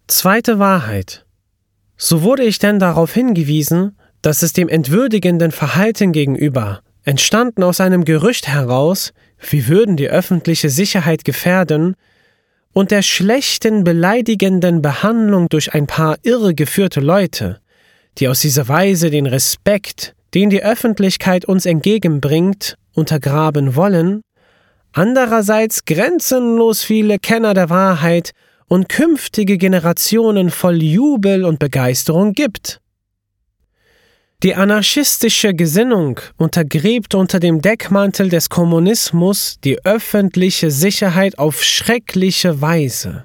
Zweite Wahrheit. So wurde ich denn darauf hingewiesen, dass es dem entwürdigenden Verhalten gegenüber, entstanden aus einem Gerücht heraus, wir würden die öffentliche Sicherheit gefährden, und der schlechten, beleidigenden Behandlung durch ein paar irregeführte Leute, die aus dieser Weise den Respekt, den die Öffentlichkeit uns entgegenbringt, untergraben wollen, andererseits grenzenlos viele Kenner der Wahrheit und künftige Generationen voll Jubel und Begeisterung gibt. Die anarchistische Gesinnung untergräbt unter dem Deckmantel des Kommunismus die öffentliche Sicherheit auf schreckliche Weise.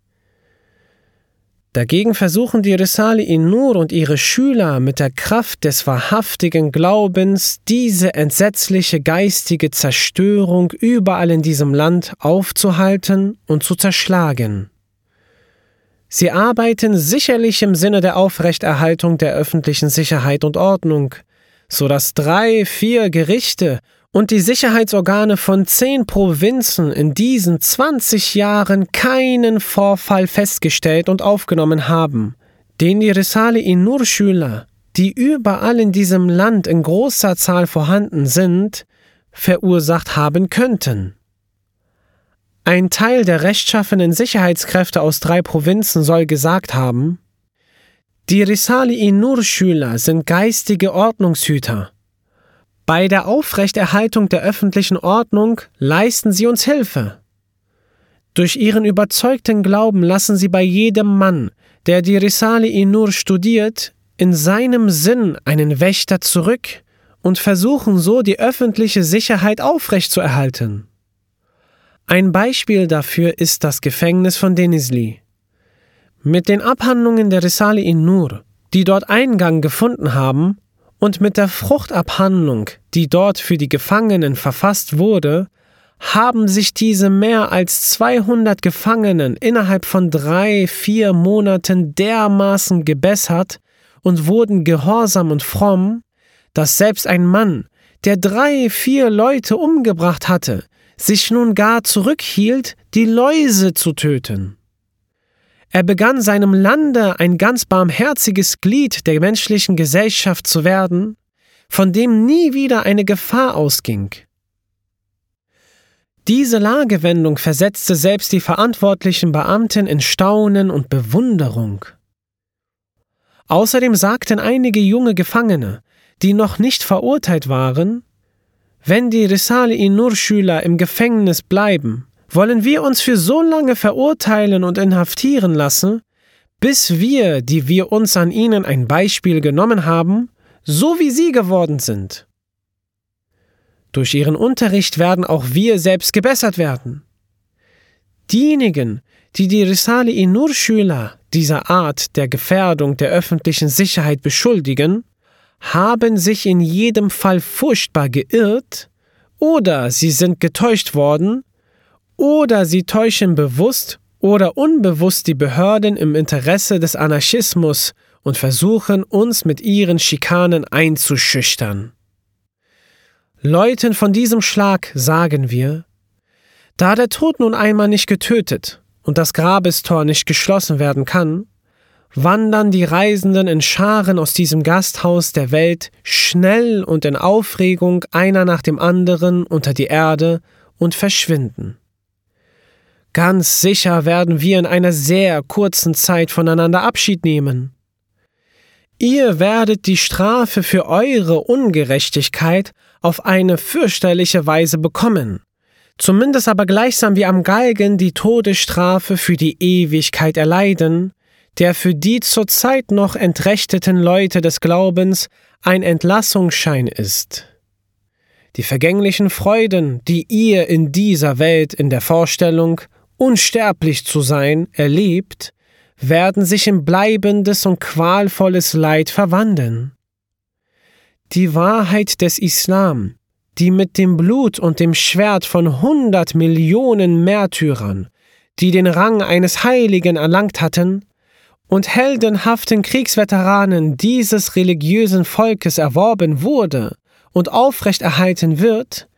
Dagegen versuchen die Risale-i Nur und ihre Schüler mit der Kraft des wahrhaftigen Glaubens diese entsetzliche geistige Zerstörung überall in diesem Land aufzuhalten und zu zerschlagen. Sie arbeiten sicherlich im Sinne der Aufrechterhaltung der öffentlichen Sicherheit und Ordnung, so dass 3, 4 Gerichte und die Sicherheitsorgane von 10 Provinzen in diesen 20 Jahren keinen Vorfall festgestellt und aufgenommen haben, den die Risale-i Nur Schüler, die überall in diesem Land in großer Zahl vorhanden sind, verursacht haben könnten. Ein Teil der rechtschaffenen Sicherheitskräfte aus 3 Provinzen soll gesagt haben, die Risale-i Nur Schüler sind geistige Ordnungshüter. Bei der Aufrechterhaltung der öffentlichen Ordnung leisten sie uns Hilfe. Durch ihren überzeugten Glauben lassen sie bei jedem Mann, der die Risale-i Nur studiert, in seinem Sinn einen Wächter zurück und versuchen so die öffentliche Sicherheit aufrechtzuerhalten. Ein Beispiel dafür ist das Gefängnis von Denizli. Mit den Abhandlungen der Risale-i Nur, die dort Eingang gefunden haben, und mit der Fruchtabhandlung, die dort für die Gefangenen verfasst wurde, haben sich diese mehr als 200 Gefangenen innerhalb von 3, 4 Monaten dermaßen gebessert und wurden gehorsam und fromm, dass selbst ein Mann, der 3, 4 Leute umgebracht hatte, sich nun gar zurückhielt, die Läuse zu töten. Er begann seinem Lande ein ganz barmherziges Glied der menschlichen Gesellschaft zu werden, von dem nie wieder eine Gefahr ausging. Diese Lagewendung versetzte selbst die verantwortlichen Beamten in Staunen und Bewunderung. Außerdem sagten einige junge Gefangene, die noch nicht verurteilt waren, wenn die Risale-i Nur Schüler im Gefängnis bleiben, wollen wir uns für so lange verurteilen und inhaftieren lassen, bis wir, die wir uns an ihnen ein Beispiel genommen haben, so wie sie geworden sind. Durch ihren Unterricht werden auch wir selbst gebessert werden. Diejenigen, die die Risale-i Nur Schüler dieser Art der Gefährdung der öffentlichen Sicherheit beschuldigen, haben sich in jedem Fall furchtbar geirrt, oder sie sind getäuscht worden, oder sie täuschen bewusst oder unbewusst die Behörden im Interesse des Anarchismus und versuchen, uns mit ihren Schikanen einzuschüchtern. Leuten von diesem Schlag sagen wir, da der Tod nun einmal nicht getötet und das Grabestor nicht geschlossen werden kann, wandern die Reisenden in Scharen aus diesem Gasthaus der Welt schnell und in Aufregung einer nach dem anderen unter die Erde und verschwinden. Ganz sicher werden wir in einer sehr kurzen Zeit voneinander Abschied nehmen. Ihr werdet die Strafe für eure Ungerechtigkeit auf eine fürchterliche Weise bekommen, zumindest aber gleichsam wie am Galgen die Todesstrafe für die Ewigkeit erleiden, der für die zurzeit noch entrechteten Leute des Glaubens ein Entlassungsschein ist. Die vergänglichen Freuden, die ihr in dieser Welt in der Vorstellung, unsterblich zu sein, erlebt, werden sich in bleibendes und qualvolles Leid verwandeln. Die Wahrheit des Islam, die mit dem Blut und dem Schwert von 100 Millionen Märtyrern, die den Rang eines Heiligen erlangt hatten, und heldenhaften Kriegsveteranen dieses religiösen Volkes erworben wurde und aufrechterhalten wird,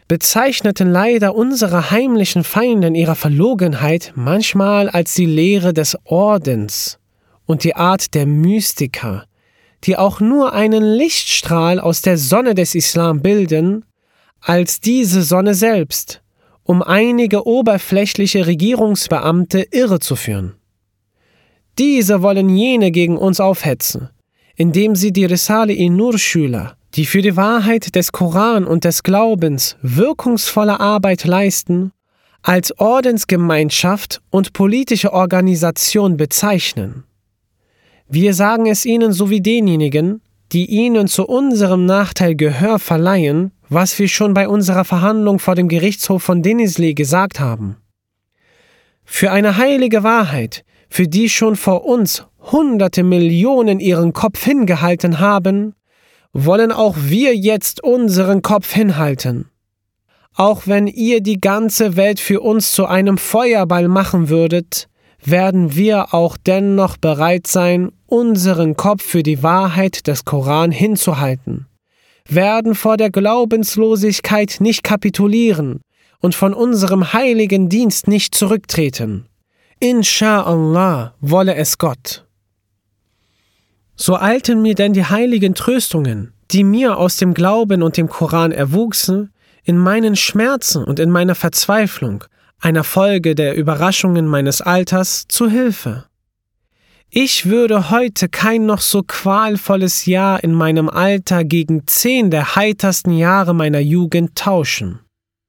bezeichneten leider unsere heimlichen Feinde in ihrer Verlogenheit manchmal als die Lehre des Ordens und die Art der Mystiker, die auch nur einen Lichtstrahl aus der Sonne des Islam bilden, als diese Sonne selbst, um einige oberflächliche Regierungsbeamte irrezuführen. Diese wollen jene gegen uns aufhetzen, indem sie die Risale-i-Nur-Schüler, die für die Wahrheit des Koran und des Glaubens wirkungsvolle Arbeit leisten, als Ordensgemeinschaft und politische Organisation bezeichnen. Wir sagen es ihnen sowie denjenigen, die ihnen zu unserem Nachteil Gehör verleihen, was wir schon bei unserer Verhandlung vor dem Gerichtshof von Denizli gesagt haben. Für eine heilige Wahrheit, für die schon vor uns hunderte Millionen ihren Kopf hingehalten haben, wollen auch wir jetzt unseren Kopf hinhalten. Auch wenn ihr die ganze Welt für uns zu einem Feuerball machen würdet, werden wir auch dennoch bereit sein, unseren Kopf für die Wahrheit des Koran hinzuhalten, werden vor der Glaubenslosigkeit nicht kapitulieren und von unserem heiligen Dienst nicht zurücktreten. Inscha'Allah wolle es Gott. So eilten mir denn die heiligen Tröstungen, die mir aus dem Glauben und dem Koran erwuchsen, in meinen Schmerzen und in meiner Verzweiflung, einer Folge der Überraschungen meines Alters, zu Hilfe. Ich würde heute kein noch so qualvolles Jahr in meinem Alter gegen 10 der heitersten Jahre meiner Jugend tauschen.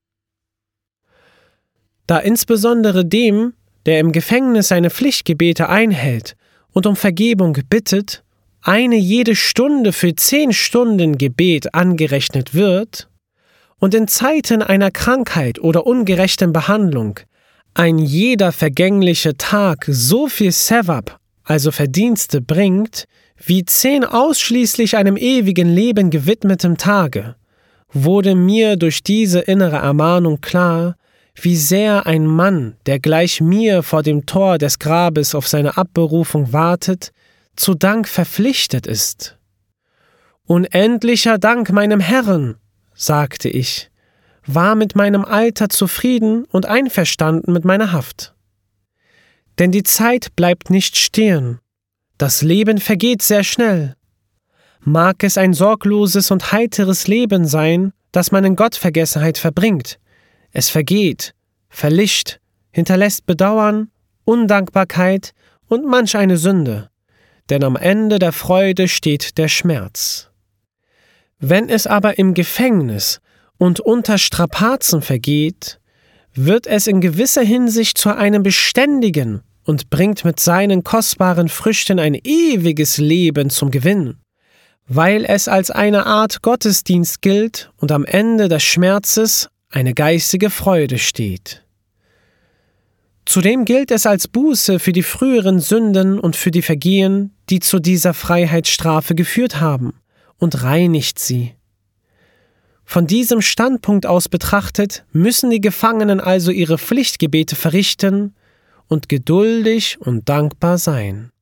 Da insbesondere dem, der im Gefängnis seine Pflichtgebete einhält und um Vergebung bittet, eine jede Stunde für 10 Stunden Gebet angerechnet wird und in Zeiten einer Krankheit oder ungerechten Behandlung ein jeder vergängliche Tag so viel Sewab, also Verdienste, bringt, wie 10 ausschließlich einem ewigen Leben gewidmeten Tage, wurde mir durch diese innere Ermahnung klar, wie sehr ein Mann, der gleich mir vor dem Tor des Grabes auf seine Abberufung wartet, zu Dank verpflichtet ist. Unendlicher Dank meinem Herrn, sagte ich, war mit meinem Alter zufrieden und einverstanden mit meiner Haft. Denn die Zeit bleibt nicht stehen, das Leben vergeht sehr schnell. Mag es ein sorgloses und heiteres Leben sein, das man in Gottvergessenheit verbringt, es vergeht, verlischt, hinterlässt Bedauern, Undankbarkeit und manch eine Sünde, denn am Ende der Freude steht der Schmerz. Wenn es aber im Gefängnis und unter Strapazen vergeht, wird es in gewisser Hinsicht zu einem beständigen und bringt mit seinen kostbaren Früchten ein ewiges Leben zum Gewinn, weil es als eine Art Gottesdienst gilt und am Ende des Schmerzes eine geistige Freude steht. Zudem gilt es als Buße für die früheren Sünden und für die Vergehen, die zu dieser Freiheitsstrafe geführt haben, und reinigt sie. Von diesem Standpunkt aus betrachtet, müssen die Gefangenen also ihre Pflichtgebete verrichten und geduldig und dankbar sein.